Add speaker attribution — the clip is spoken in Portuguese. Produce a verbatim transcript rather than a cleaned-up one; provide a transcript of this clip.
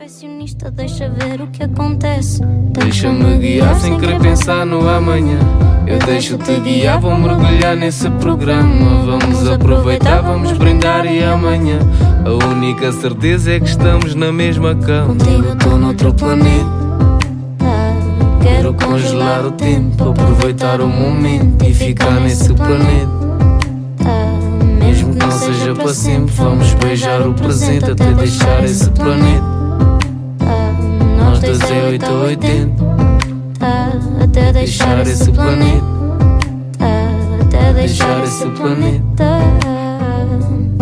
Speaker 1: perfeccionista, deixa ver o que acontece.
Speaker 2: Deixa-me guiar sem querer pensar no amanhã. Eu deixo-te guiar, vou mergulhar nesse programa. Vamos aproveitar, vamos brindar e amanhã a única certeza é que estamos na mesma cama.
Speaker 1: Contigo estou noutro planeta.
Speaker 2: Quero congelar o tempo, aproveitar o momento e ficar nesse planeta. Mesmo que não seja para sempre, vamos beijar o presente até deixar esse planeta. Nós dois é oito ou oitenta.
Speaker 1: Até deixar esse planeta. Até
Speaker 2: Deixar esse planeta.